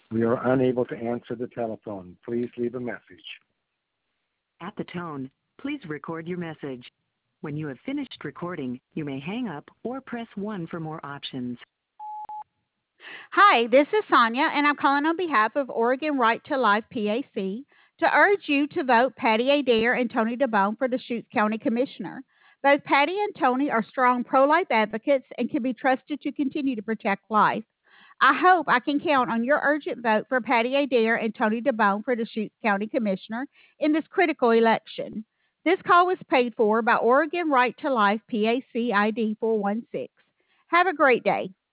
We are unable to answer the telephone. Please leave a message. At the tone, please record your message. When you have finished recording, you may hang up or press 1 for more options. Hi, this is Sonia, and I'm calling on behalf of Oregon Right to Life PAC to urge you to vote Patty Adair and Tony DeBone for the Chutes County Commissioner. Both Patty and Tony are strong pro-life advocates and can be trusted to continue to protect life. I hope I can count on your urgent vote for Patty Adair and Tony DeBone for the Chutes County Commissioner in this critical election. This call was paid for by Oregon Right to Life PAC ID 416. Have a great day.